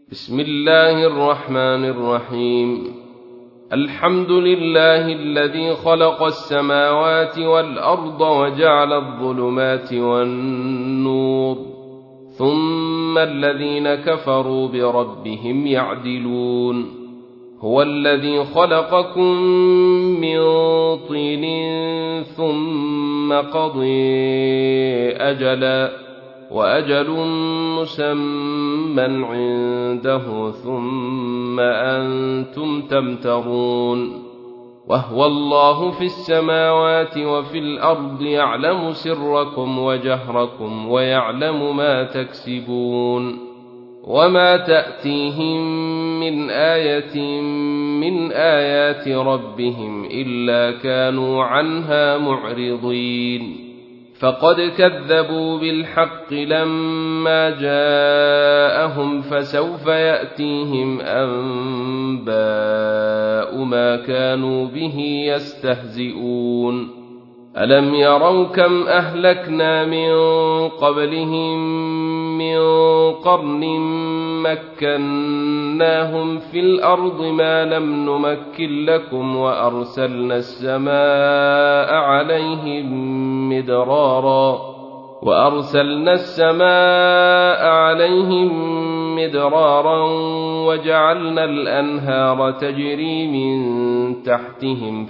بسم الله الرحمن الرحيم. الحمد لله الذي خلق السماوات والأرض وجعل الظلمات والنور، ثم الذين كفروا بربهم يعدلون. هو الذي خلقكم من طين ثم قضي أجلا، وأجل مسمى عنده، ثم أنتم تمترون. وهو الله في السماوات وفي الأرض، يعلم سركم وجهركم ويعلم ما تكسبون. وما تأتيهم من آية من آيات ربهم إلا كانوا عنها معرضين. فقد كذبوا بالحق لما جاءهم، فسوف يأتيهم أنباء ما كانوا به يستهزئون. ألم يروا كم أهلكنا من قبلهم من قرن مكناهم في الأرض ما لم نمكن لكم، وأرسلنا السماء عليهم مدرارا وجعلنا الأنهار تجري من تحتهم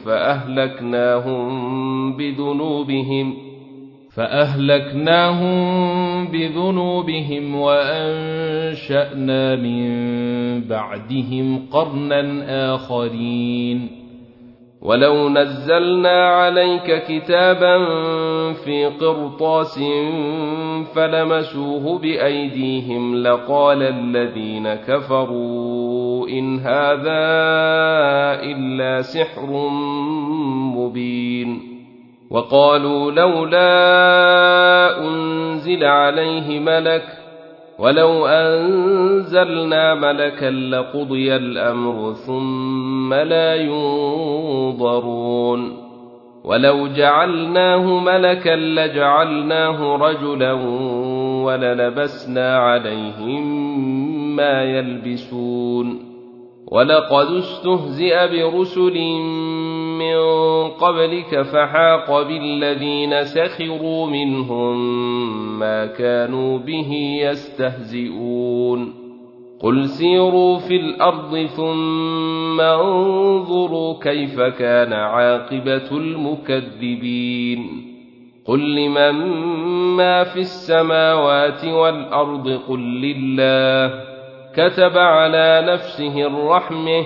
فأهلكناهم بذنوبهم وأنشأنا من بعدهم قرنا آخرين. ولو نزلنا عليك كتابا في قرطاس فلمسوه بأيديهم لقال الذين كفروا إن هذا إلا سحر مبين. وقالوا لولا أنزل عليه ملك، ولو أنزلنا ملكا لقضي الأمر ثم لا ينظرون. ولو جعلناه ملكا لجعلناه رجلا وللبسنا عليهم ما يلبسون. ولقد استهزئ برسل من قبلك فحاق بالذين سخروا منهم ما كانوا به يستهزئون. قل سيروا في الأرض ثم انظروا كيف كان عاقبة المكذبين. قل لمن ما في السماوات والأرض قل لله، كتب على نفسه الرحمة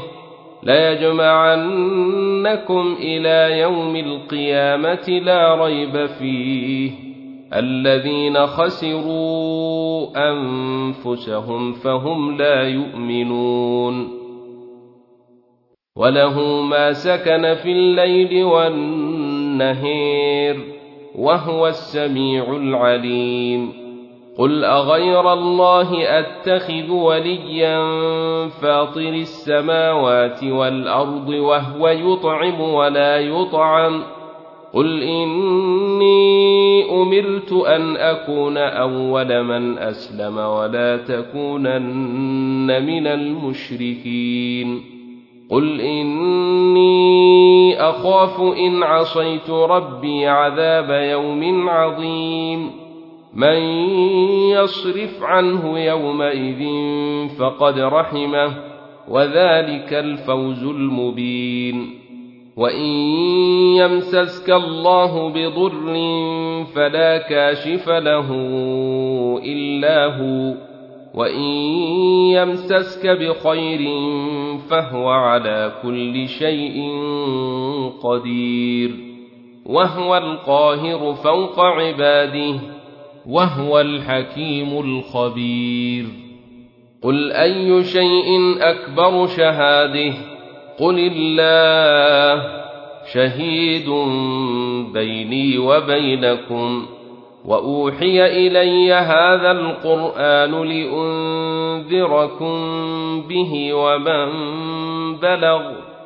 ليجمعنكم إلى يوم القيامة لا ريب فيه. الذين خسروا أنفسهم فهم لا يؤمنون. وله ما سكن في الليل والنهار وهو السميع العليم. قل أغير الله أتخذ وليا فاطر السماوات والأرض وهو يطعم ولا يطعم. قل إني أمرت أن أكون أول من أسلم ولا تكونن من المشركين. قل إني أخاف إن عصيت ربي عذاب يوم عظيم. من يصرف عنه يومئذ فقد رحمه، وذلك الفوز المبين. وإن يمسسك الله بضر فلا كاشف له إلا هو، وإن يمسسك بخير فهو على كل شيء قدير. وهو القاهر فوق عباده، وهو الحكيم الخبير. قل أي شيء أكبر شهادة؟ قل الله شهيد بيني وبينكم. وأوحي إلي هذا القرآن لأنذركم به ومن بلغ.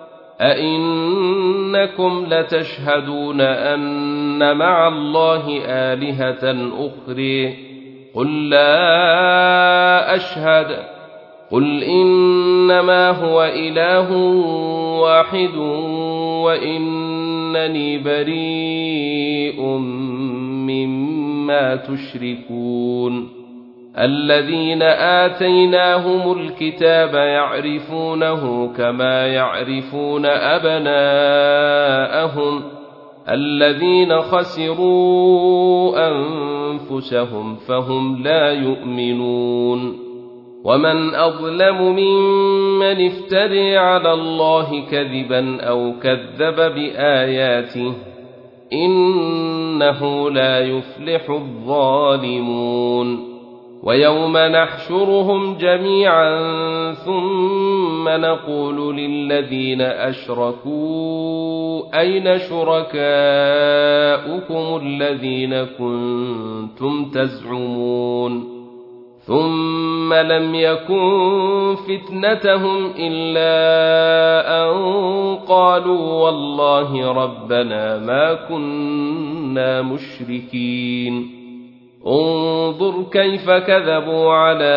أئنكم لتشهدون أن مع الله آلهة أخرى؟ قل لا أشهد. قل إنما هو إله واحد وإنني بريء مما تشركون الذين آتيناهم الكتاب يعرفونه كما يعرفون أبناءهم الذين خسروا أنفسهم فهم لا يؤمنون ومن أظلم ممن افترى على الله كذبا أو كذب بآياته إنه لا يفلح الظالمون ويوم نحشرهم جميعا ثم نقول للذين أشركوا أين شركاؤكم الذين كنتم تزعمون ثم لم يكن فتنتهم إلا أن قالوا والله ربنا ما كنا مشركين انظر كيف كذبوا على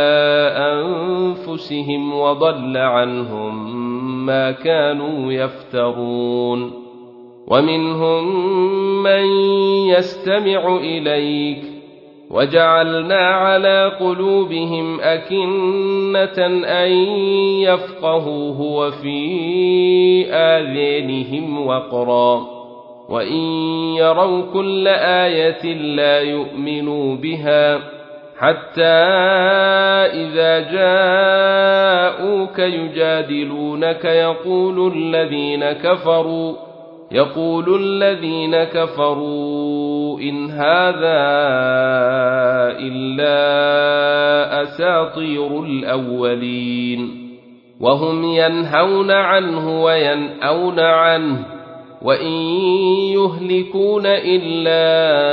أنفسهم وضل عنهم ما كانوا يفترون ومنهم من يستمع إليك وجعلنا على قلوبهم أكنة أن يفقهوه وفي آذانهم وقرا وإن يروا كل آية لا يؤمنوا بها حتى إذا جاءوك يجادلونك يقول الذين كفروا إن هذا إلا أساطير الأولين وهم ينهون عنه وينأون عنه وإن يهلكون إلا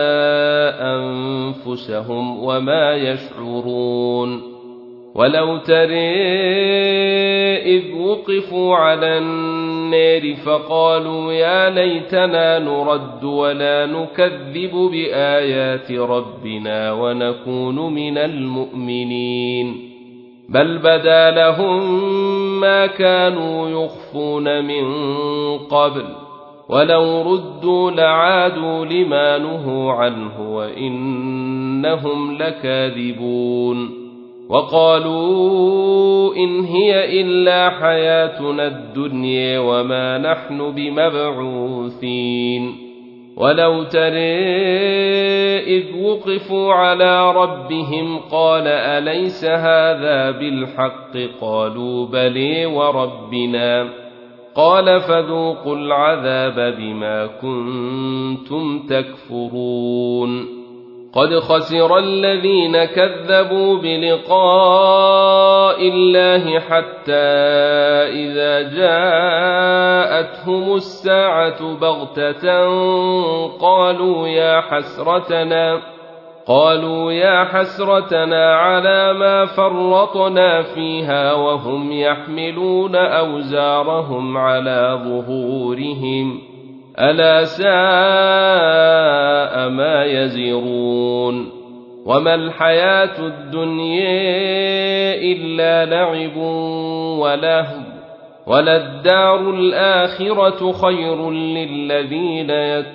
أنفسهم وما يشعرون ولو ترى إذ وقفوا على النار فقالوا يا ليتنا نرد ولا نكذب بآيات ربنا ونكون من المؤمنين بل بدا لهم ما كانوا يخفون من قبل ولو ردوا لعادوا لما نهوا عنه وإنهم لكاذبون وقالوا إن هي إلا حياتنا الدنيا وما نحن بمبعوثين ولو ترى إذ وقفوا على ربهم قال أليس هذا بالحق قالوا بلى وربنا قال فذوقوا العذاب بما كنتم تكفرون قد خسر الذين كذبوا بلقاء الله حتى إذا جاءتهم الساعة بغتة قالوا يا حسرتنا على ما فرطنا فيها وهم يحملون أوزارهم على ظهورهم ألا ساء ما يزرون وما الحياة الدنيا إلا لعب ولهو وللدار الآخرة خير للذين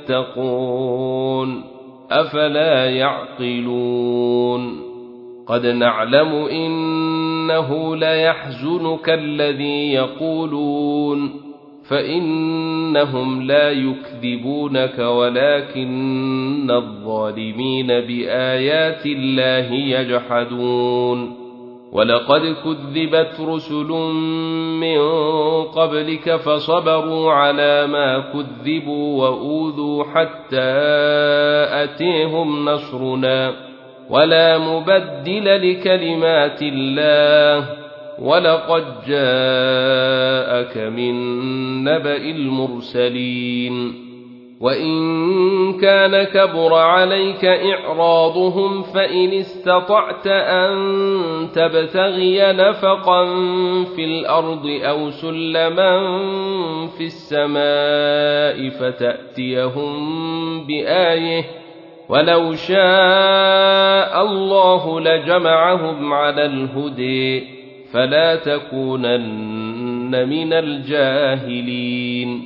يتقون أفلا يعقلون قد نعلم إنه ليحزنك الذي يقولون فإنهم لا يكذبونك ولكن الظالمين بآيات الله يجحدون ولقد كذبت رسل من قبلك فصبروا على ما كذبوا وأوذوا حتى أتيهم نصرنا ولا مبدل لكلمات الله ولقد جاءك من نبأ المرسلين وإن كان كبر عليك إعراضهم فإن استطعت أن تبتغي نفقا في الأرض أو سلما في السماء فتأتيهم بآية ولو شاء الله لجمعهم على الهدى فلا تكونن من الجاهلين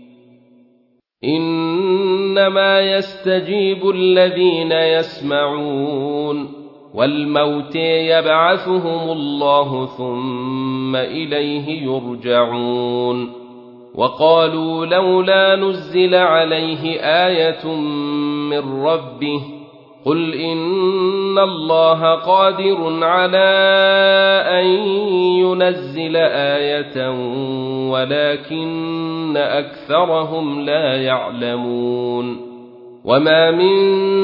إنما يستجيب الذين يسمعون والموت يبعثهم الله ثم إليه يرجعون وقالوا لولا نزل عليه آية من ربه قل إن الله قادر على أن ينزل آية ولكن أكثرهم لا يعلمون وما من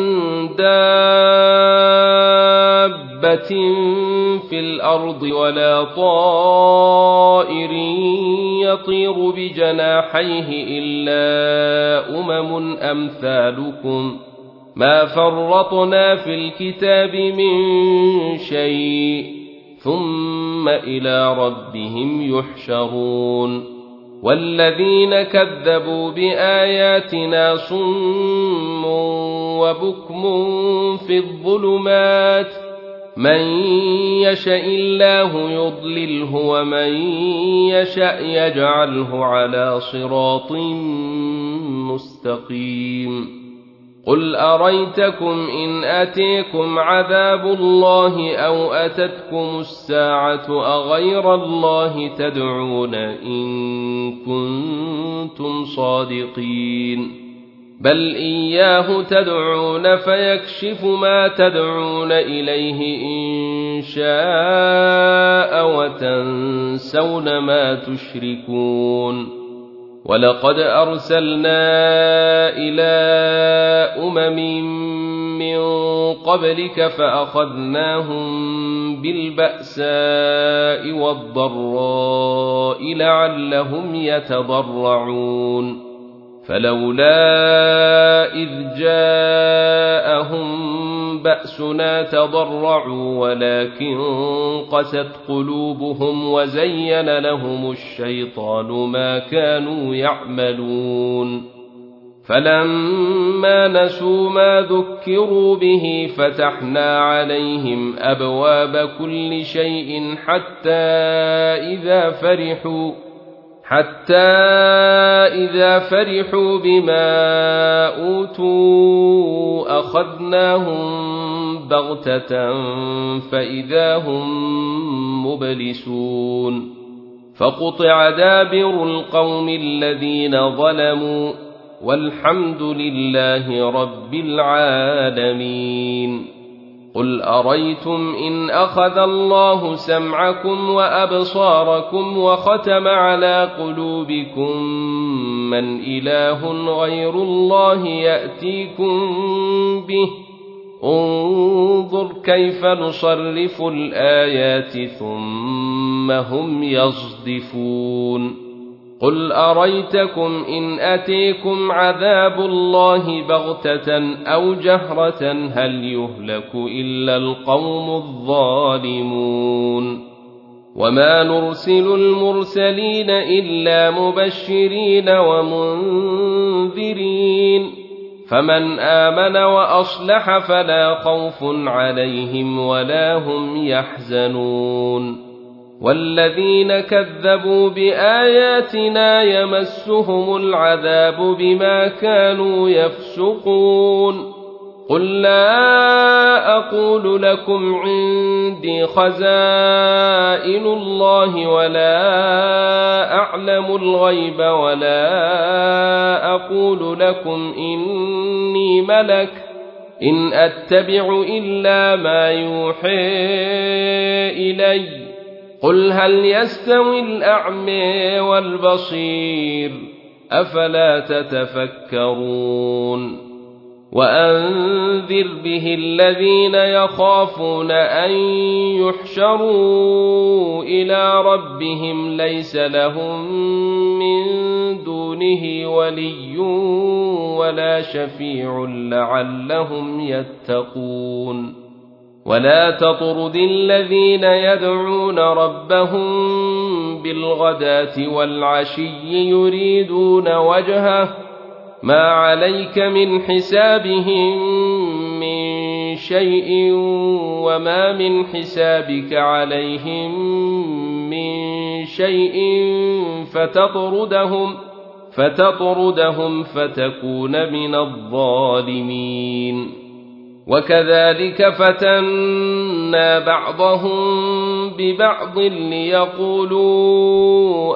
دابة في الأرض ولا طائر يطير بجناحيه إلا أمثالكم ما فرطنا في الكتاب من شيء ثم إلى ربهم يحشرون والذين كذبوا بآياتنا صم وبكم في الظلمات من يشاء الله يضلله ومن يشاء يجعله على صراط مستقيم قل أريتكم إن أتيكم عذاب الله أو أتتكم الساعة أغير الله تدعون إن كنتم صادقين بل إياه تدعون فيكشف ما تدعون إليه إن شاء وتنسون ما تشركون ولقد أرسلنا إلى من قبلك فأخذناهم بالبأساء والضراء لعلهم يتضرعون فلولا إذ جاءهم بأسنا تضرعوا ولكن قست قلوبهم وزين لهم الشيطان ما كانوا يعملون فلما نسوا ما ذكروا به فتحنا عليهم أبواب كل شيء حتى إذا فرحوا بما أوتوا أخذناهم بغتة فإذا هم مبلسون فقطع دابر القوم الذين ظلموا والحمد لله رب العالمين قل أريتم إن أخذ الله سمعكم وأبصاركم وختم على قلوبكم من إله غير الله يأتيكم به انظر كيف نصرف الآيات ثم هم يصدفون قل أريتكم إن أتيكم عذاب الله بغتة أو جهرة هل يهلك إلا القوم الظالمون وما نرسل المرسلين إلا مبشرين ومنذرين فمن آمن وأصلح فلا خوف عليهم ولا هم يحزنون والذين كذبوا بآياتنا يمسهم العذاب بما كانوا يفسقون قل لا أقول لكم عندي خزائن الله ولا أعلم الغيب ولا أقول لكم إني ملك إن أتبع إلا ما يوحى إلي قل هل يستوي الأعمى والبصير أفلا تتفكرون وأنذر به الذين يخافون أن يحشروا إلى ربهم ليس لهم من دونه ولي ولا شفيع لعلهم يتقون ولا تطرد الذين يدعون ربهم بالغداة والعشي يريدون وجهه ما عليك من حسابهم من شيء وما من حسابك عليهم من شيء فتطردهم فتكون من الظالمين. وكذلك فتنا بعضهم ببعض ليقولوا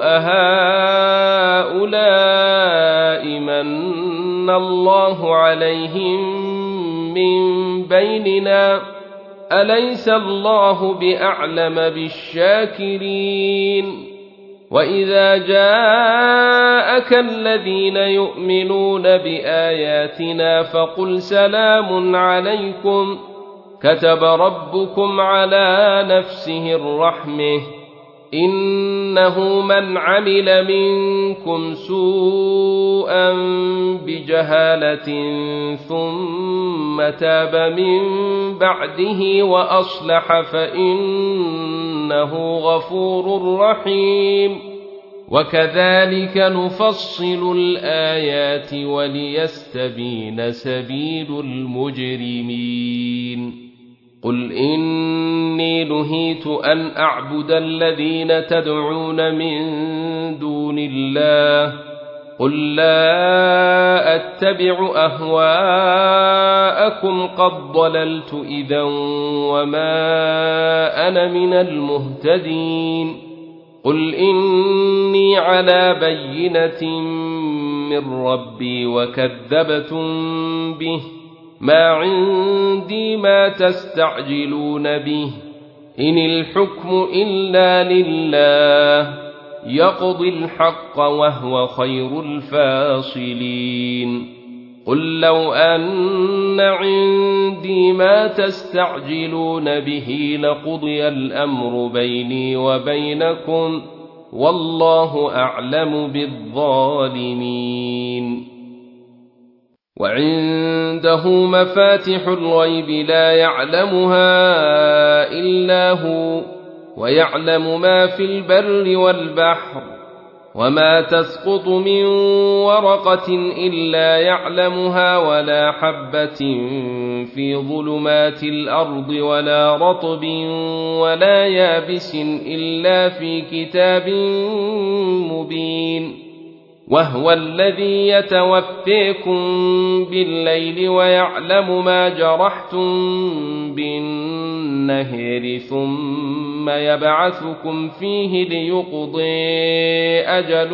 أهؤلاء من الله عليهم من بيننا أليس الله بأعلم بالشاكرين. وإذا جاءك الذين يؤمنون بآياتنا فقل سلام عليكم كتب ربكم على نفسه الرحمة إنه من عمل منكم سوءا بجهالة ثم تاب من بعده وأصلح فإنه غفور رحيم. وكذلك نفصل الآيات وليستبين سبيل المجرمين. قل إني نهيت أن أعبد الذين تدعون من دون الله قل لا أتبع أهواءكم قد ضللت إذا وما أنا من المهتدين. قل إني على بينة من ربي وكذبتم به ما عندي ما تستعجلون به إن الحكم إلا لله يقضي الحق وهو خير الفاصلين. قل لو أن عندي ما تستعجلون به لقضي الأمر بيني وبينكم والله أعلم بالظالمين. وعنده مفاتح الغيب لا يعلمها إلا هو ويعلم ما في البر والبحر وما تسقط من ورقة إلا يعلمها ولا حبة في ظلمات الأرض ولا رطب ولا يابس إلا في كتاب مبين. وهو الذي يتوفيكم بالليل ويعلم ما جرحتم بالنهار ثم يبعثكم فيه ليقضي أجل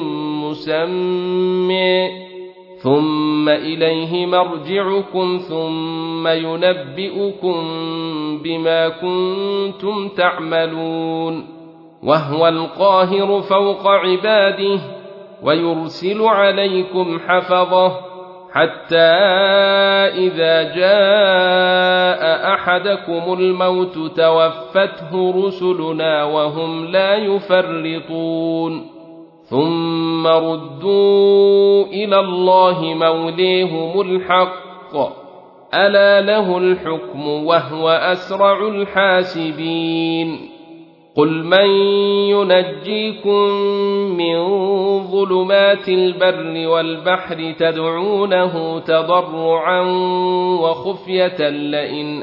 مسمى ثم إليه مرجعكم ثم ينبئكم بما كنتم تعملون. وهو القاهر فوق عباده ويرسل عليكم حفظه حتى إذا جاء أحدكم الموت توفته رسلنا وهم لا يفرطون ثم ردوا إلى الله موليهم الحق ألا له الحكم وهو أسرع الحاسبين. قل من ينجيكم من ظلمات البر والبحر تدعونه تضرعا وخفية لئن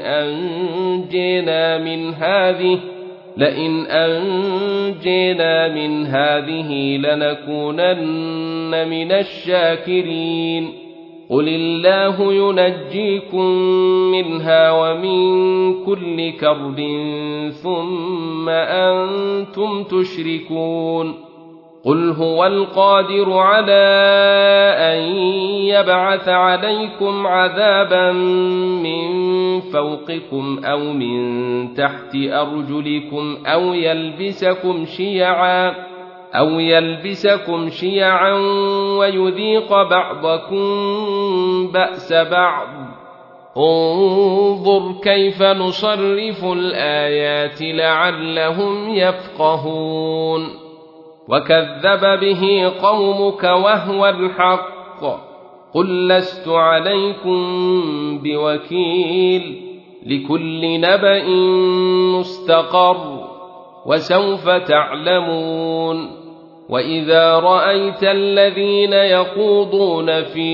أنجينا من هذه لنكونن من الشاكرين. قل الله ينجيكم منها ومن كل كرب ثم أنتم تشركون. قل هو القادر على أن يبعث عليكم عذابا من فوقكم أو من تحت أرجلكم أو يلبسكم شيعا ويذيق بعضكم بأس بعض. انظر كيف نصرف الآيات لعلهم يفقهون. وكذب به قومك وهو الحق قل لست عليكم بوكيل لكل نبأ مستقر وسوف تعلمون. وإذا رأيت الذين يخوضون في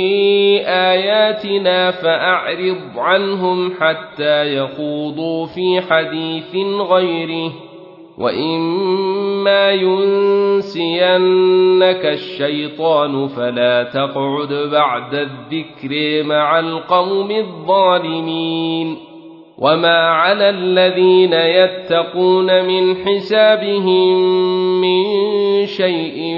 آياتنا فأعرض عنهم حتى يخوضوا في حديث غيره، وإما ينسينك الشيطان فلا تقعد بعد الذكر مع القوم الظالمين. وما على الذين يتقون من حسابهم من شيء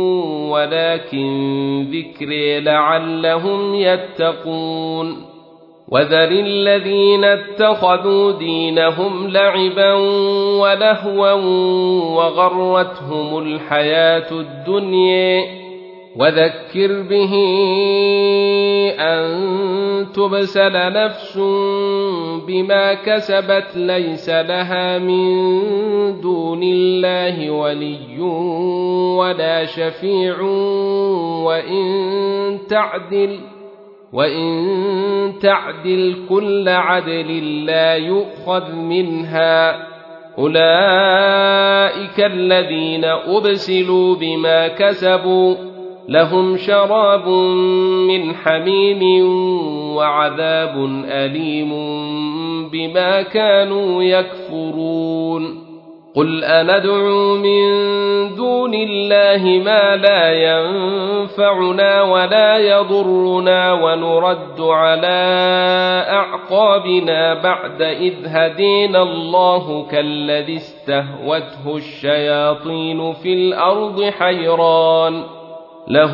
ولكن ذكر لعلهم يتقون. وذر الذين اتخذوا دينهم لعبا ولهوا وغرتهم الحياة الدنيا، وذكر به أن تبسل نفس بما كسبت ليس لها من دون الله ولي ولا شفيع، وإن تعدل كل عدل لا يؤخذ منها. أولئك الذين أبسلوا بما كسبوا لهم شراب من حميم وعذاب أليم بما كانوا يكفرون. قل أندعو من دون الله ما لا ينفعنا ولا يضرنا ونرد على أعقابنا بعد إذ هدينا الله كالذي استهوته الشياطين في الأرض حيران له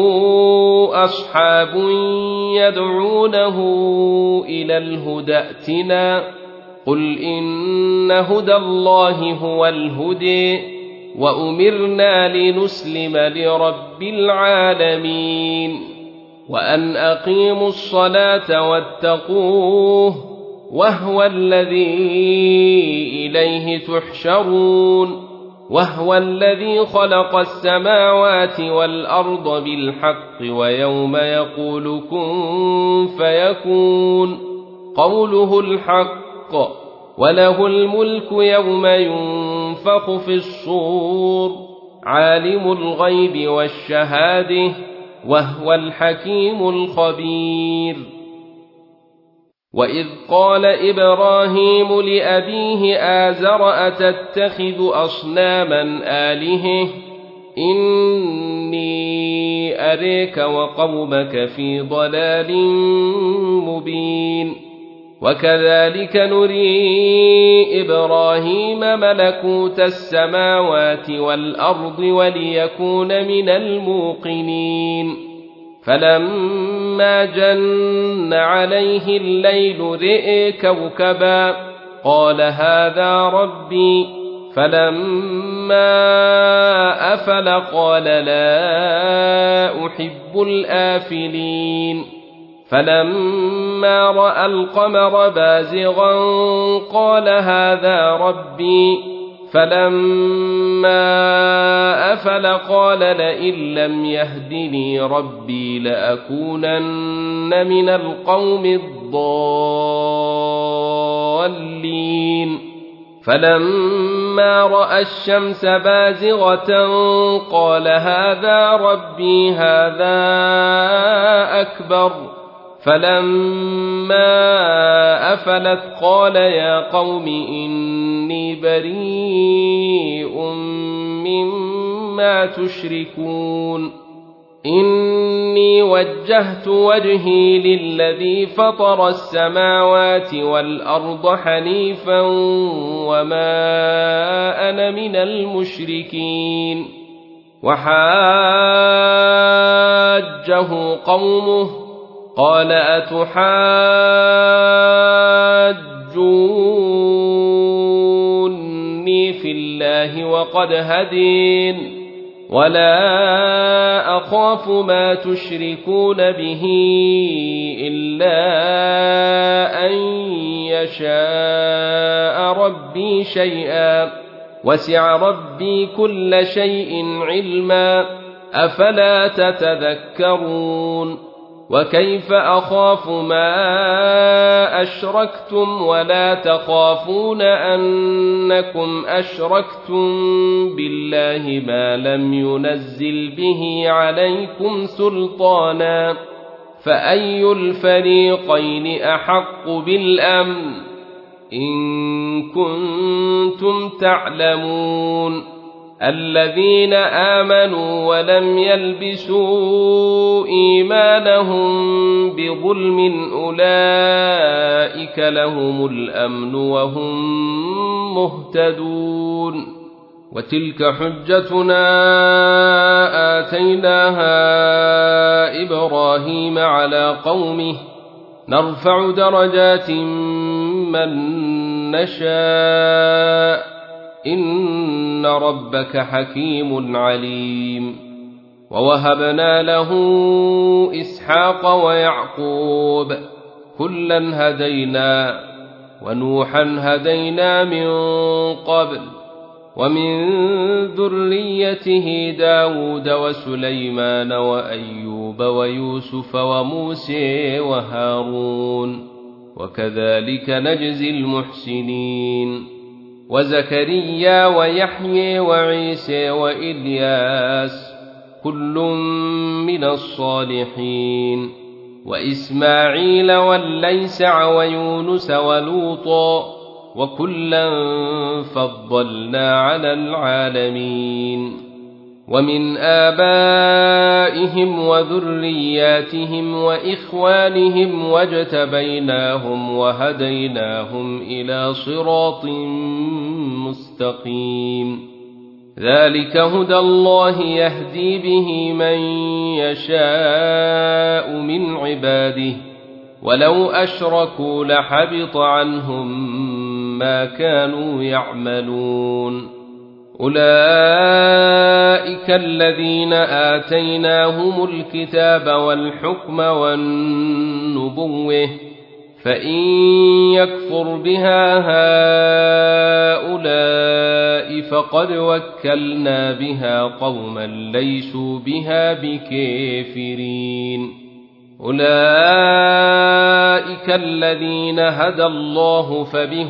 أصحاب يدعونه إلى الهدى ائتنا. قل إن هدى الله هو الهدى وأمرنا لنسلم لرب العالمين وأن أقيموا الصلاة واتقوه وهو الذي إليه تحشرون. وهو الذي خلق السماوات والأرض بالحق ويوم يقول كن فيكون قوله الحق، وله الملك يوم ينفخ في الصور عالم الغيب والشهادة وهو الحكيم الخبير. وإذ قال إبراهيم لأبيه آزر أتتخذ أصناما آلهة إني أريك وقومك في ضلال مبين. وكذلك نري إبراهيم ملكوت السماوات والأرض وليكون من الموقنين. فلما جن عليه الليل رئ كوكبا قال هذا ربي، فلما أفل قال لا أحب الآفلين. فلما رأى القمر بازغا قال هذا ربي، فلما أفل قال لئن لم يهدني ربي لأكونن من القوم الضالين. فلما رأى الشمس بازغة قال هذا ربي هذا أكبر. فلما أفلت قال يا قوم إني بريء مما تشركون. إني وجهت وجهي للذي فطر السماوات والأرض حنيفا وما أنا من المشركين. وحاجه قومه قال أتحاجوني في الله وقد هدين ولا أخاف ما تشركون به إلا أن يشاء ربي شيئا وسع ربي كل شيء علما أفلا تتذكرون. وكيف أخاف ما أشركتم ولا تخافون أنكم أشركتم بالله ما لم ينزل به عليكم سلطانا فأي الفريقين أحق بالأمن إن كنتم تعلمون الذين آمنوا ولم يلبسوا إيمانهم بظلم أولئك لهم الأمن وهم مهتدون وتلك حجتنا آتيناها إبراهيم على قومه نرفع درجات من نشاء إن ربك حكيم عليم ووهبنا له إسحاق ويعقوب كلا هدينا ونوحا هدينا من قبل ومن ذريته داود وسليمان وأيوب ويوسف وموسى وهارون وكذلك نجزي المحسنين وزكريا ويحيى وعيسى وإلياس كل من الصالحين وإسماعيل والليسع ويونس ولوطا وكلا فضلنا على العالمين ومن آبائهم وذرياتهم وإخوانهم واجتبيناهم وهديناهم إلى صراط مستقيم ذلك هدى الله يهدي به من يشاء من عباده ولو أشركوا لحبط عنهم ما كانوا يعملون أولئك الذين آتيناهم الكتاب والحكم والنبوة فإن يكفر بها هؤلاء فقد وكلنا بها قوما ليسوا بها بكافرين أولئك الذين هدى الله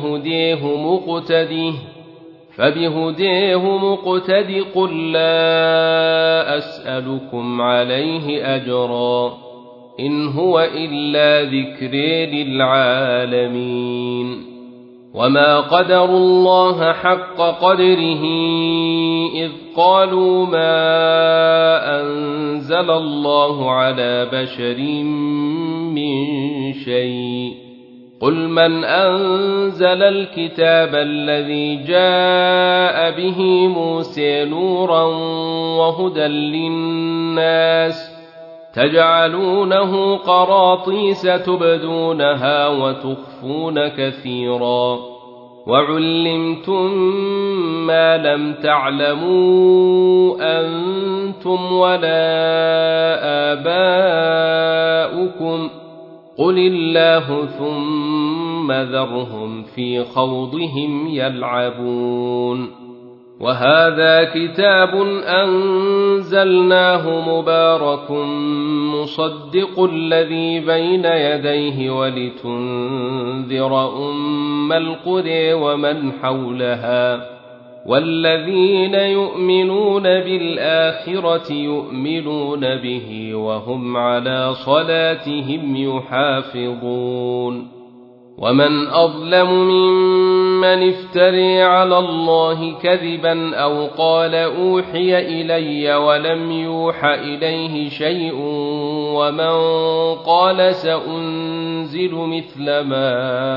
فبهديه مقتد قل لا أسألكم عليه أجرا إن هو إلا ذكر للعالمين وما قدروا الله حق قدره إذ قالوا ما أنزل الله على بشر من شيء قل من أنزل الكتاب الذي جاء به موسى نورا وهدى للناس تجعلونه قراطيس تبدونها وتخفون كثيرا وعلمتم ما لم تعلموا أنتم ولا آباؤكم قل الله ثم ذرهم في خوضهم يلعبون وهذا كتاب أنزلناه مبارك مصدق الذي بين يديه ولتنذر أم القرى ومن حولها والذين يؤمنون بالآخرة يؤمنون به وهم على صلاتهم يحافظون ومن أظلم ممن افتري على الله كذبا أو قال أوحي إلي ولم يوح إليه شيء ومن قال سأنزل مثل ما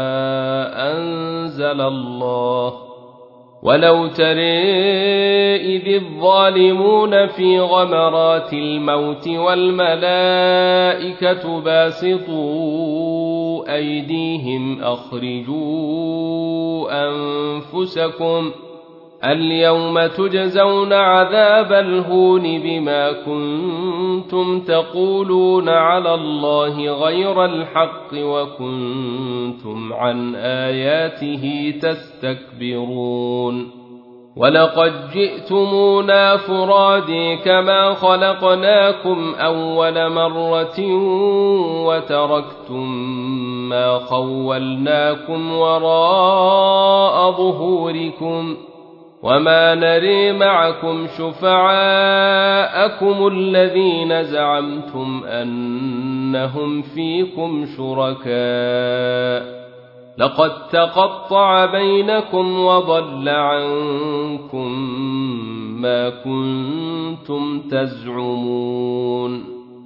أنزل الله ولو ترى إذ الظالمون في غمرات الموت والملائكة باسطوا أيديهم أخرجوا أنفسكم اليوم تجزون عذاب الهون بما كنتم تقولون على الله غير الحق وكنتم عن آياته تستكبرون ولقد جئتمونا فرادى كما خلقناكم أول مرة وتركتم ما خولناكم وراء ظهوركم وما نري معكم شفعاءكم الذين زعمتم أنهم فيكم شركاء لقد تقطع بينكم وضل عنكم ما كنتم تزعمون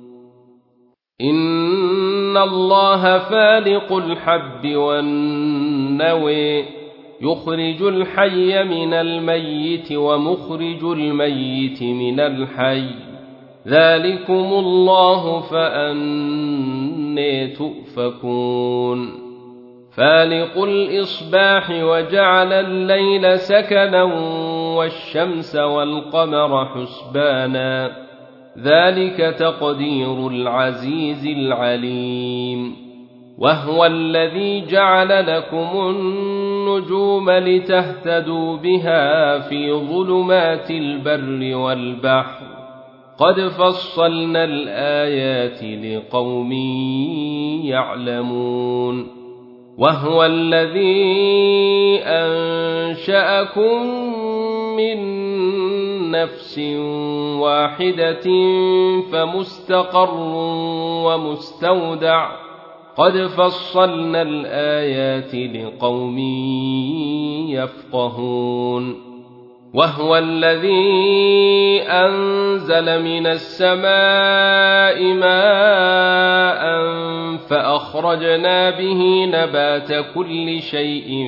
إن الله فالق الحب والنوى يخرج الحي من الميت ومخرج الميت من الحي ذلكم الله فأنى تؤفكون فالق الإصباح وجعل الليل سكنا والشمس والقمر حسبانا ذلك تقدير العزيز العليم وهو الذي جعل لكم النجوم لتهتدوا بها في ظلمات البر والبحر قد فصلنا الآيات لقوم يعلمون وهو الذي أنشأكم من نفس واحدة فمستقر ومستودع قد فصلنا الآيات لقوم يفقهون وهو الذي أنزل من السماء ماء فأخرجنا به نبات كل شيء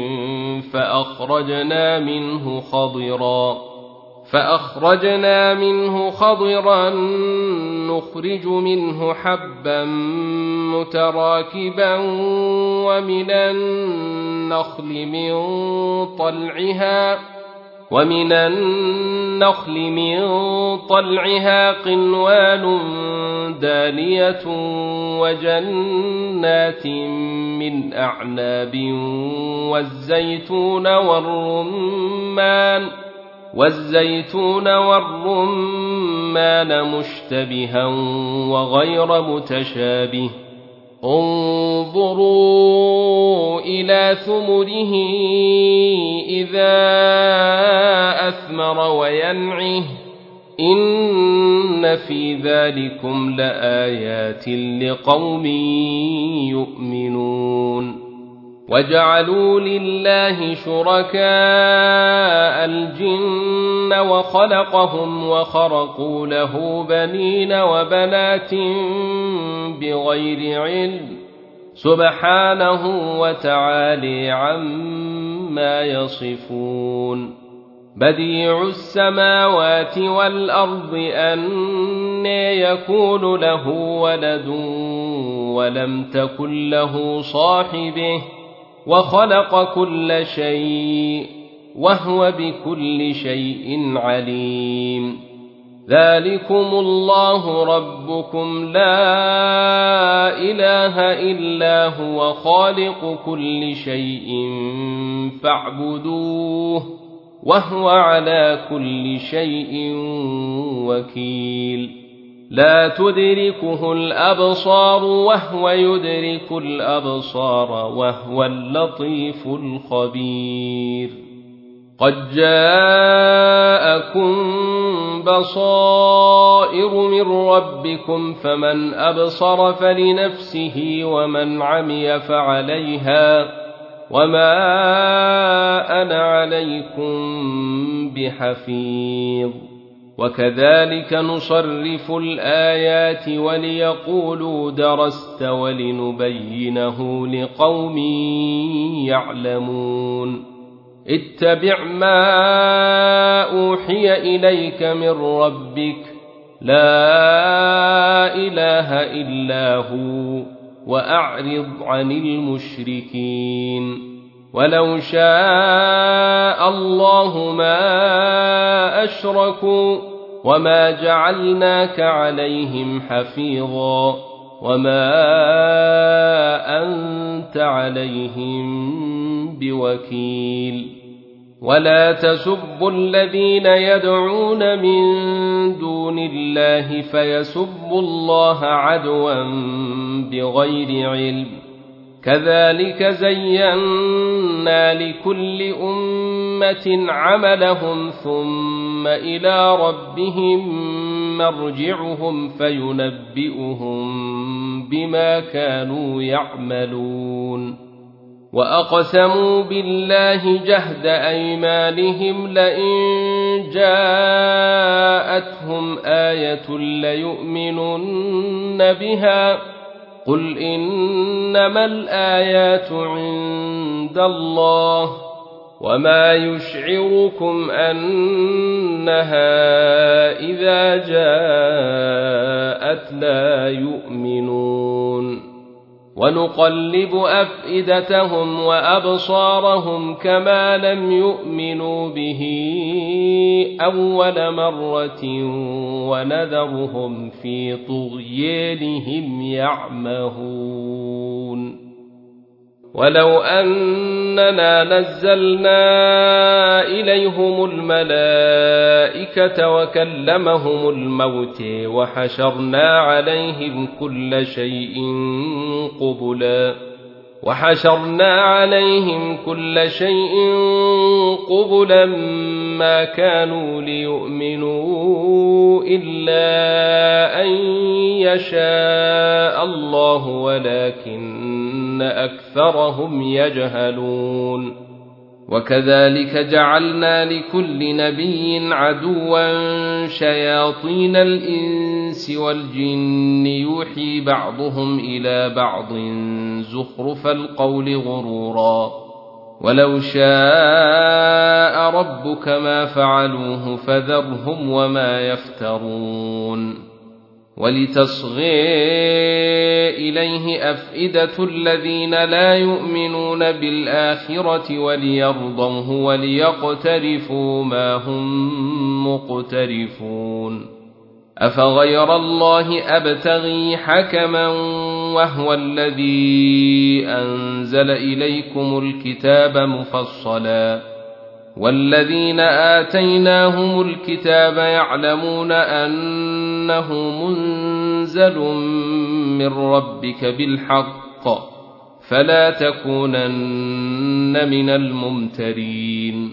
فأخرجنا منه خضرا نخرج منه حبا متراكبا ومن النخل من طلعها قنوان دانية وجنات من أعناب والزيتون والرمان مشتبها وغير متشابه انظروا إلى ثمره إذا أثمر وينعه إن في ذلكم لآيات لقوم يؤمنون وجعلوا لله شركاء الجن وخلقهم وخرقوا له بنين وبنات بغير علم سبحانه وتعالى عما يصفون بديع السماوات والأرض أنى يكون له ولد ولم تكن له صاحبه وخلق كل شيء وهو بكل شيء عليم ذلكم الله ربكم لا إله إلا هو خالق كل شيء فاعبدوه وهو على كل شيء وكيل لا تدركه الأبصار وهو يدرك الأبصار وهو اللطيف الخبير قد جاءكم بصائر من ربكم فمن أبصر فلنفسه ومن عمي فعليها وما أنا عليكم بحفيظ وكذلك نصرف الآيات وليقولوا درست ولنبينه لقوم يعلمون اتبع ما أوحي إليك من ربك لا إله إلا هو وأعرض عن المشركين ولو شاء الله ما أشركوا وما جعلناك عليهم حفيظا وما أنت عليهم بوكيل ولا تسبوا الذين يدعون من دون الله فيسبوا الله عدوا بغير علم كذلك زينا لكل أمة عملهم ثم إلى ربهم مرجعهم فينبئهم بما كانوا يعملون وأقسموا بالله جهد أيمانهم لئن جاءتهم آية ليؤمنن بها قل إنما الآيات عند الله وما يشعركم أنها إذا جاءت لا يؤمنون ونقلب أفئدتهم وأبصارهم كما لم يؤمنوا به أول مرة ونذرهم في طغيانهم يعمهون ولو أننا نزلنا إليهم الملائكة وكلمهم الموت وحشرنا عليهم كل شيء قبلا ما كانوا ليؤمنوا إلا أن يشاء الله ولكن أكثرهم يجهلون وكذلك جعلنا لكل نبي عدوا شياطين الإنس والجن يوحي بعضهم إلى بعض زخرف القول غرورا ولو شاء ربك ما فعلوه فذرهم وما يفترون ولتصغي إليه أفئدة الذين لا يؤمنون بالآخرة وليرضوه وليقترفوا ما هم مقترفون أفغير الله أبتغي حكما وهو الذي أنزل إليكم الكتاب مفصلا والذين آتيناهم الكتاب يعلمون أنه منزل من ربك بالحق فلا تكونن من الممترين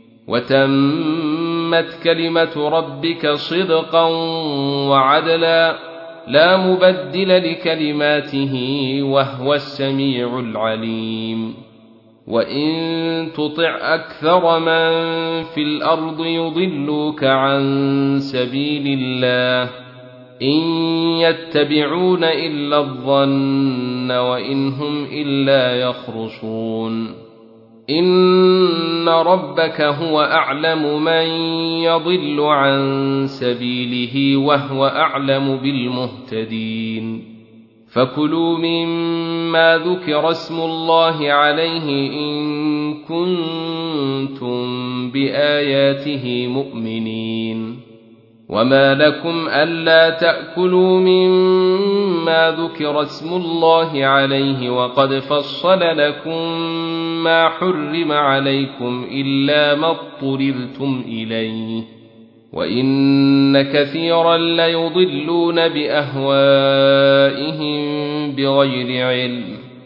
وتمت كلمة ربك صدقا وعدلا لا مبدل لكلماته وهو السميع العليم وإن تطع أكثر من في الأرض يضلوك عن سبيل الله إن يتبعون إلا الظن وإن هم إلا يخرصون إن ربك هو أعلم من يضل عن سبيله وهو أعلم بالمهتدين فكلوا مما ذكر اسم الله عليه إن كنتم بآياته مؤمنين وما لكم ألا تأكلوا مما ذكر اسم الله عليه وقد فصل لكم ما حرم عليكم إلا ما اضطررتم إليه وإن كثيرا ليضلون بأهوائهم بغير علم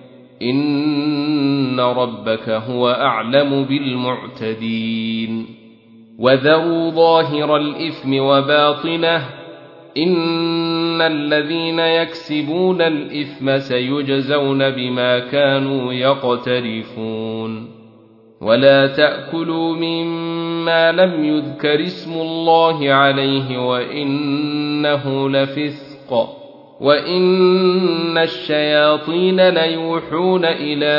إن ربك هو أعلم بالمعتدين وذروا ظاهر الإثم وباطنه إن الذين يكسبون الإثم سيجزون بما كانوا يقترفون ولا تأكلوا مما لم يذكر اسم الله عليه وإنه لفسق وإن الشياطين ليوحون إلى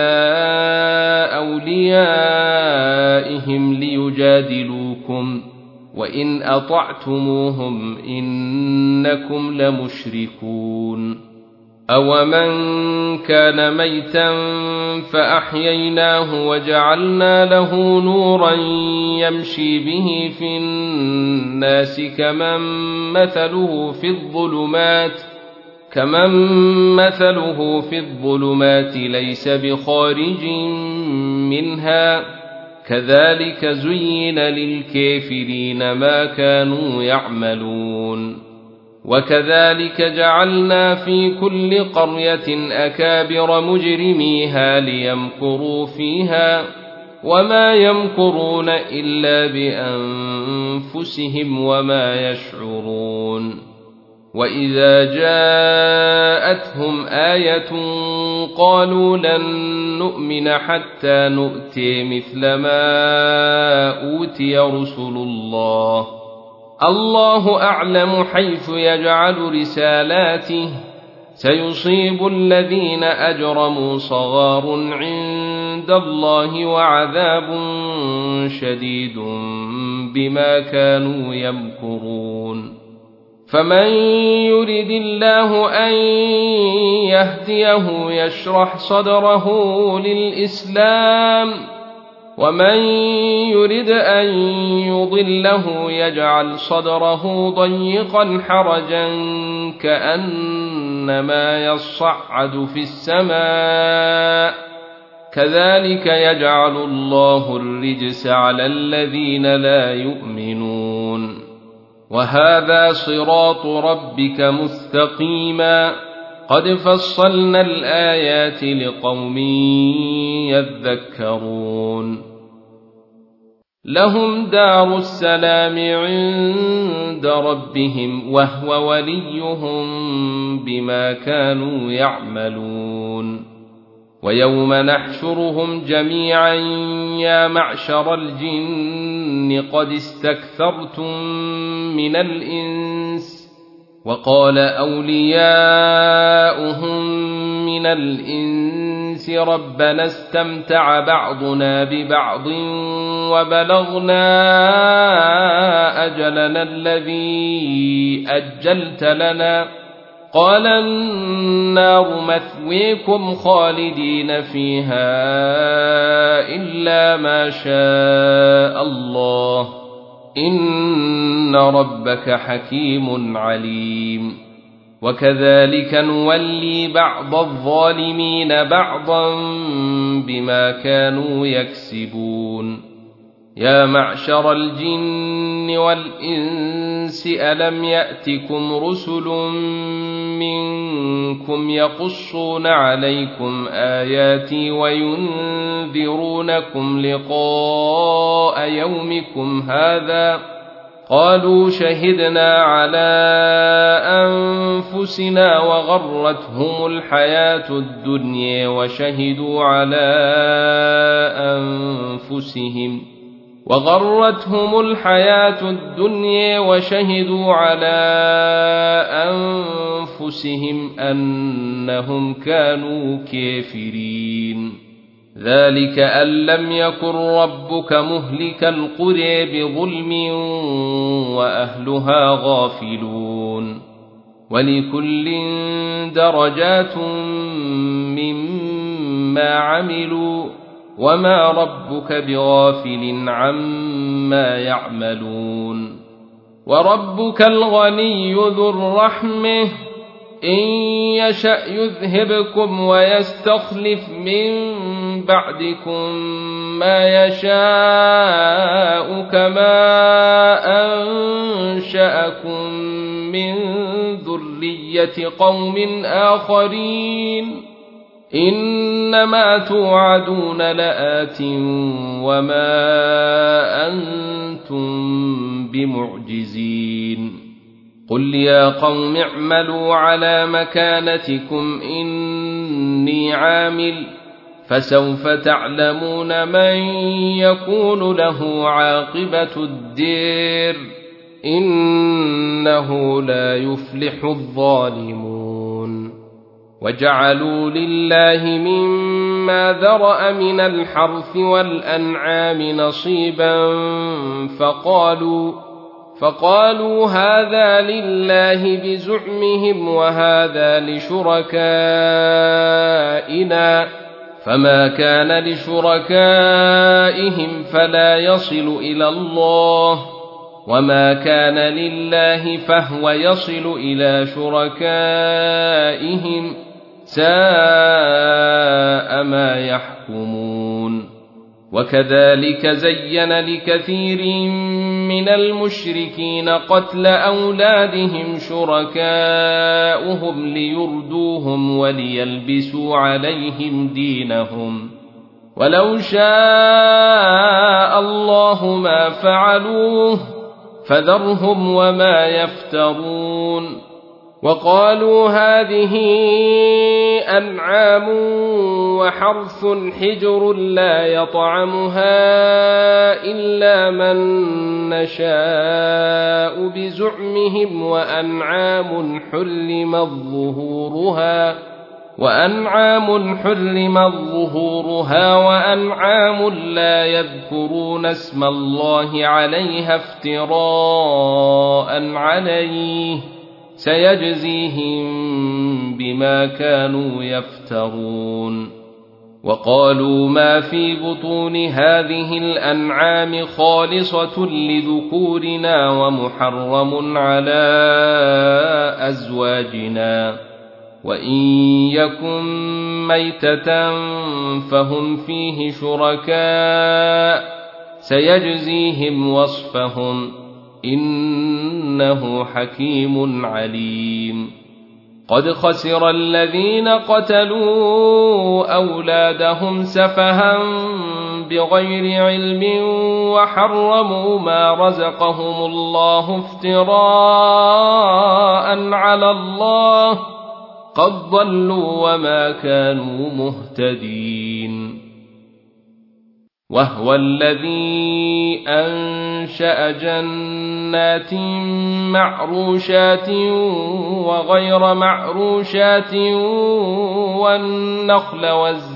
أوليائهم ليجادلوكم وإن أطعتموهم إنكم لمشركون أومن كان ميتا فأحييناه وجعلنا له نورا يمشي به في الناس كمن مثله في الظلمات ليس بخارج منها كذلك زين للكافرين ما كانوا يعملون وكذلك جعلنا في كل قرية أكابر مجرميها ليمكروا فيها وما يمكرون إلا بأنفسهم وما يشعرون وإذا جاءتهم آية قالوا لن نؤمن حتى نؤتي مثل ما أوتي رسل الله أعلم حيث يجعل رسالاته سيصيب الذين أجرموا صغار عند الله وعذاب شديد بما كانوا يمكرون فمن يرد الله أن يهديه يشرح صدره للإسلام ومن يرد أن يضله يجعل صدره ضيقا حرجا كأنما يصعد في السماء كذلك يجعل الله الرجس على الذين لا يؤمنون وهذا صراط ربك مستقيما قد فصلنا الآيات لقوم يذكرون لهم دار السلام عند ربهم وهو وليهم بما كانوا يعملون ويوم نحشرهم جميعا يا معشر الجن قد استكثرتم من الإنس وقال أولياؤهم من الإنس ربنا استمتع بعضنا ببعض وبلغنا أجلنا الذي أجلت لنا قال النار مثويكم خالدين فيها إلا ما شاء الله إن ربك حكيم عليم وكذلك نولي بعض الظالمين بعضا بما كانوا يكسبون يا معشر الجن والإنس ألم يأتكم رسل منكم يقصون عليكم آياتي وينذرونكم لقاء يومكم هذا قالوا شهدنا على أنفسنا وغرتهم الحياة الدنيا وشهدوا على أنفسهم أنهم كانوا كافرين ذلك أن لم يكن ربك مهلك القرى بظلم وأهلها غافلون ولكل درجات مما عملوا وما ربك بغافل عما يعملون وربك الغني ذو الرحمة إن يشأ يذهبكم ويستخلف من بعدكم ما يشاء كما أنشأكم من ذرية قوم آخرين إنما توعدون لآت وما أنتم بمعجزين قل يا قوم اعملوا على مكانتكم إني عامل فسوف تعلمون من يكون له عاقبة الدير إنه لا يفلح الظالمون وجعلوا لله مما ذرأ من الحرث والأنعام نصيبا فقالوا هذا لله بزعمهم وهذا لشركائنا فما كان لشركائهم فلا يصل إلى الله وما كان لله فهو يصل إلى شركائهم ساء ما يحكمون وكذلك زين لكثير من المشركين قتل أولادهم شركاؤهم ليردوهم وليلبسوا عليهم دينهم ولو شاء الله ما فعلوه فذرهم وما يفترون وقالوا هذه أنعام وحرث حجر لا يطعمها إلا من نشاء بزعمهم وأنعام حرمت ظهورها وأنعام لا يذكرون اسم الله عليها افتراء عليه سيجزيهم بما كانوا يفترون وقالوا ما في بطون هذه الأنعام خالصة لذكورنا ومحرم على أزواجنا وإن يكن ميتة فهم فيه شركاء سيجزيهم وصفهم إنه حكيم عليم قد خسر الذين قتلوا أولادهم سفها بغير علم وحرموا ما رزقهم الله افتراء على الله قد ضلوا وما كانوا مهتدين وهو الذي أنشأ جنات معروشات وغير معروشات والنخل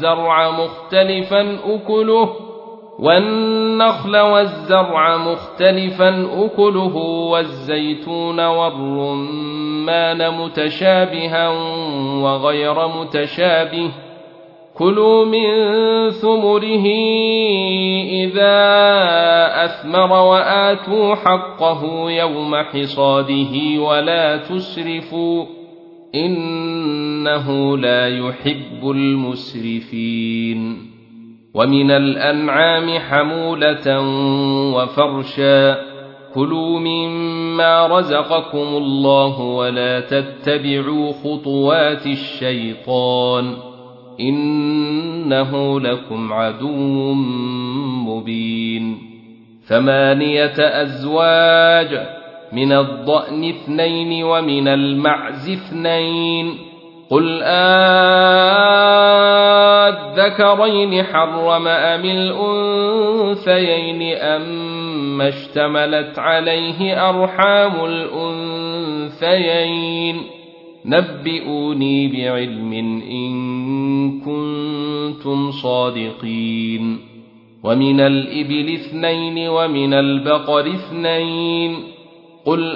والزرع مختلفا أكله والزيتون والرمان متشابها وغير متشابه كلوا من ثمره إذا أثمر وآتوا حقه يوم حصاده ولا تسرفوا إنه لا يحب المسرفين ومن الأنعام حمولة وفرشا كلوا مما رزقكم الله ولا تتبعوا خطوات الشيطان إنه لكم عدو مبين 8 أزواج من الضأن 2 ومن المعز 2 قل الذكرين حرم أم الأنثيين أم اشتملت عليه أرحام الأنثيين نبئوني بعلم إن كنتم صادقين ومن الإبل 2 ومن البقر 2 قل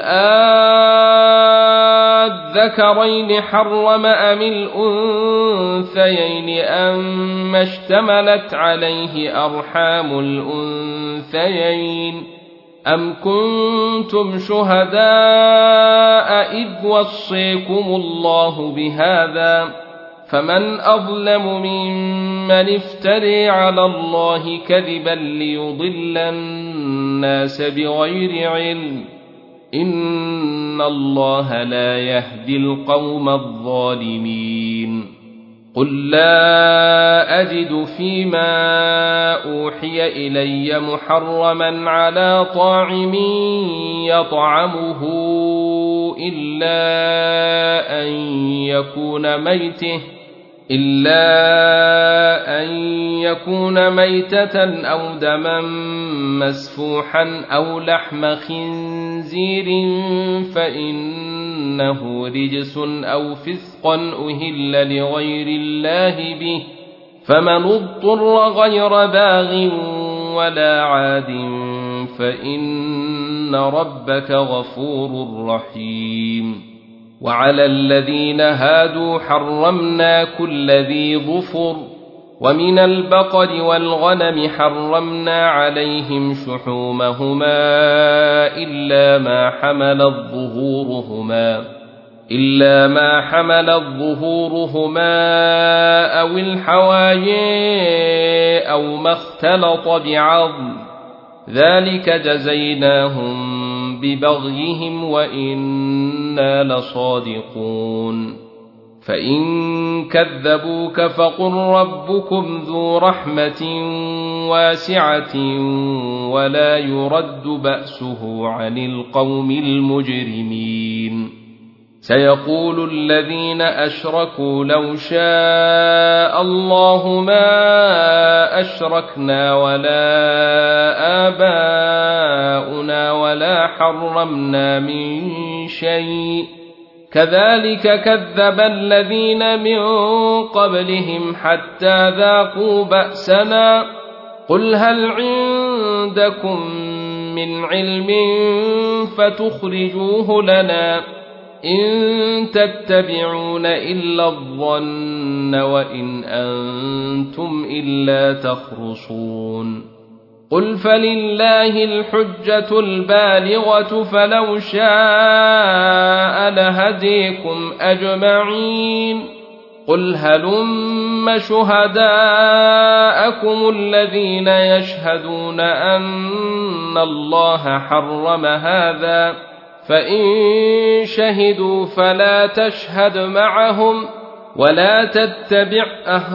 الذكرين حرم أم الأنثيين أم اشتملت عليه أرحام الأنثيين أم كنتم شهداء إذ وصيكم الله بهذا فمن أظلم ممن افتري على الله كذبا ليضل الناس بغير علم إن الله لا يهدي القوم الظالمين قل لا أجد فيما أوحي إلي محرما على طاعم يطعمه إلا أن يكون ميتة أو دما مسفوحا أو لحم خنزير فإنه رجس أو فسقا أهل لغير الله به فمن اضطر غير باغ ولا عاد فإن ربك غفور رحيم وعلى الذين هادوا حرمنا كل ذي ظفر ومن البقر والغنم حرمنا عليهم شحومهما إلا ما حملت ظهورهما إلا ما حملت ظهورهما أو الحوايا أو ما اختلط بعظم ذلك جزيناهم ببغيهم وإنا لصادقون فإن كذبوك فقل ربكم ذو رحمة واسعة ولا يرد بأسه عن القوم المجرمين سيقول الذين أشركوا لو شاء الله ما أشركنا ولا آباؤنا ولا حرمنا من شيء كذلك كذب الذين من قبلهم حتى ذاقوا بأسنا قل هل عندكم من علم فتخرجوه لنا إن تتبعون إلا الظن وإن أنتم إلا تخرصون قل فلله الحجة البالغة فلو شاء لهديكم أجمعين قل هلم شهداءكم الذين يشهدون أن الله حرم هذا فإن شهدوا فلا تشهد معهم ولا تتبع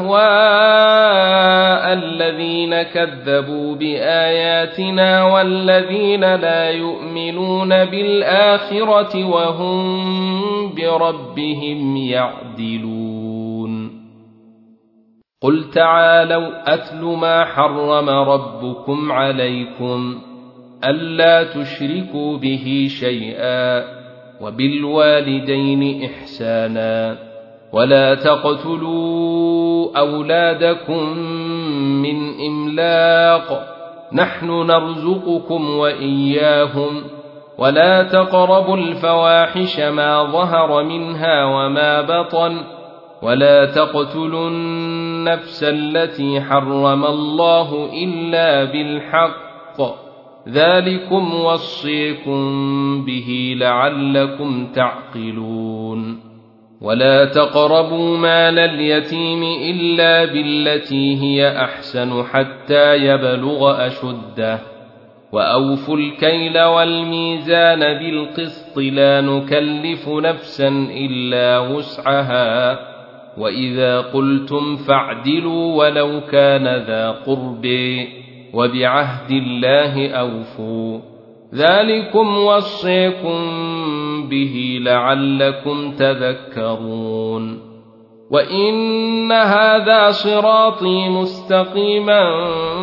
أهواء الذين كذبوا بآياتنا والذين لا يؤمنون بالآخرة وهم بربهم يعدلون قل تعالوا أتل ما حرم ربكم عليكم ألا تشركوا به شيئا وبالوالدين إحسانا ولا تقتلوا أولادكم من إملاق نحن نرزقكم وإياهم ولا تقربوا الفواحش ما ظهر منها وما بطن ولا تقتلوا النفس التي حرم الله إلا بالحق ذلكم وصيكم به لعلكم تعقلون ولا تقربوا مال اليتيم إلا بالتي هي أحسن حتى يبلغ أشده وأوفوا الكيل والميزان بالقسط لا نكلف نفسا إلا وسعها وإذا قلتم فاعدلوا ولو كان ذا قرب وبعهد الله أوفوا ذلكم وصيكم به لعلكم تذكرون وإن هذا صراطي مستقيما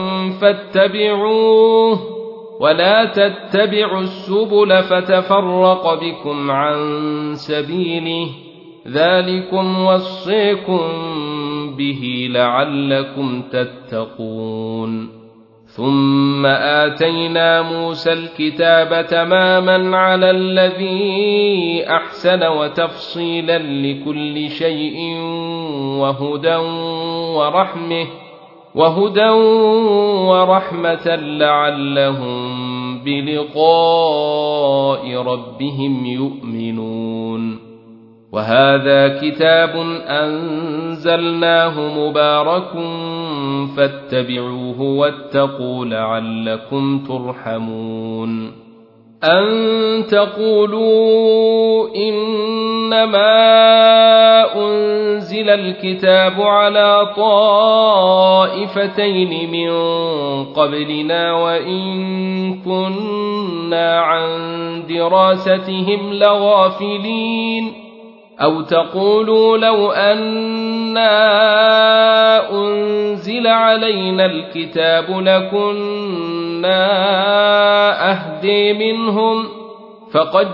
فاتبعوه ولا تتبعوا السبل فتفرق بكم عن سبيله ذلكم وصيكم به لعلكم تتقون ثم آتينا موسى الكتاب تماما على الذي أحسن وتفصيلا لكل شيء وهدى ورحمة لعلهم بلقاء ربهم يؤمنون وهذا كتاب أنزلناه مبارك فاتبعوه واتقوا لعلكم ترحمون أن تقولوا إنما أنزل الكتاب على طائفتين من قبلنا وإن كنا عن دراستهم لغافلين أو تقولوا لو أنا أنزل علينا الكتاب لكنا أهدي منهم فقد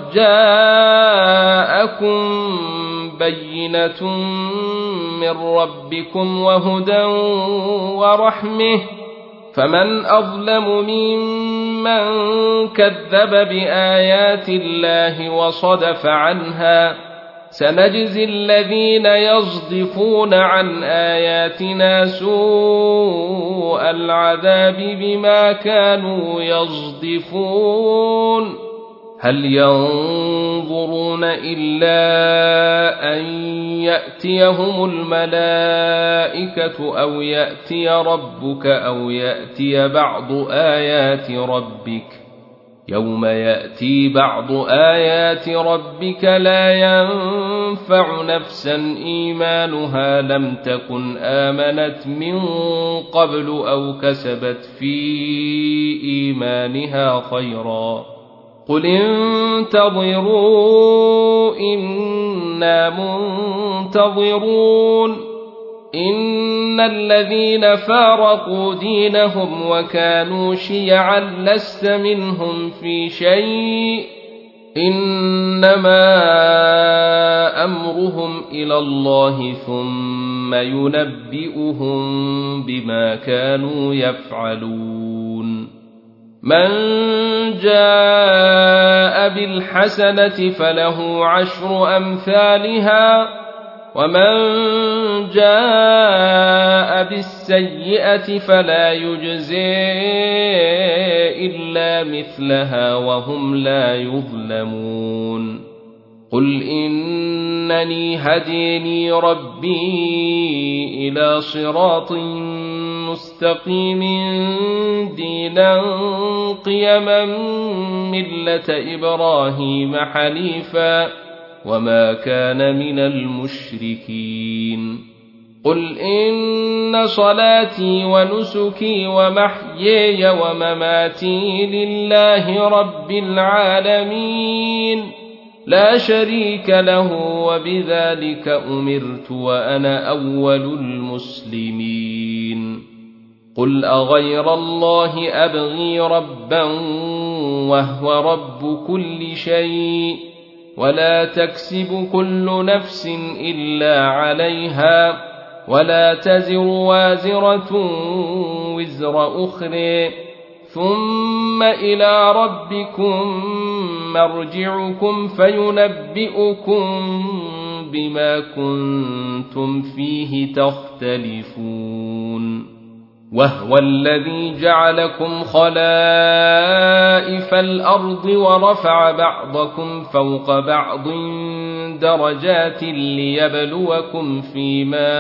جاءكم بينة من ربكم وهدى ورحمة فمن أظلم ممن كذب بآيات الله وصدف عنها سنجزي الذين يصدفون عن آياتنا سوء العذاب بما كانوا يصدفون هل ينظرون إلا أن يأتيهم الملائكة أو يأتي ربك أو يأتي بعض آيات ربك يوم يأتي بعض آيات ربك لا ينفع نفسا إيمانها لم تكن آمنت من قبل أو كسبت في إيمانها خيرا قل انتظروا إنا منتظرون إن الذين فارقوا دينهم وكانوا شيعا لست منهم في شيء إنما أمرهم إلى الله ثم ينبئهم بما كانوا يفعلون من جاء بالحسنة فله 10 أمثالها ومن جاء بالسيئة فلا يجزي إلا مثلها وهم لا يظلمون قل إنني هديني ربي إلى صراط مستقيم دينا قيما ملة إبراهيم حنيفا وما كان من المشركين قل إن صلاتي ونسكي ومحياي ومماتي لله رب العالمين لا شريك له وبذلك أمرت وأنا أول المسلمين قل أغير الله أبغي ربا وهو رب كل شيء ولا تكسب كل نفس إلا عليها ولا تزر وازرة وزر أخرى ثم إلى ربكم مرجعكم فينبئكم بما كنتم فيه تختلفون وهو الذي جعلكم خلائف الأرض ورفع بعضكم فوق بعض درجات ليبلوكم فيما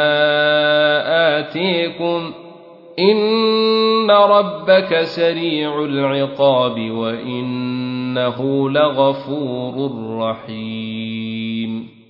آتيكم إن ربك سريع العقاب وإنه لغفور رحيم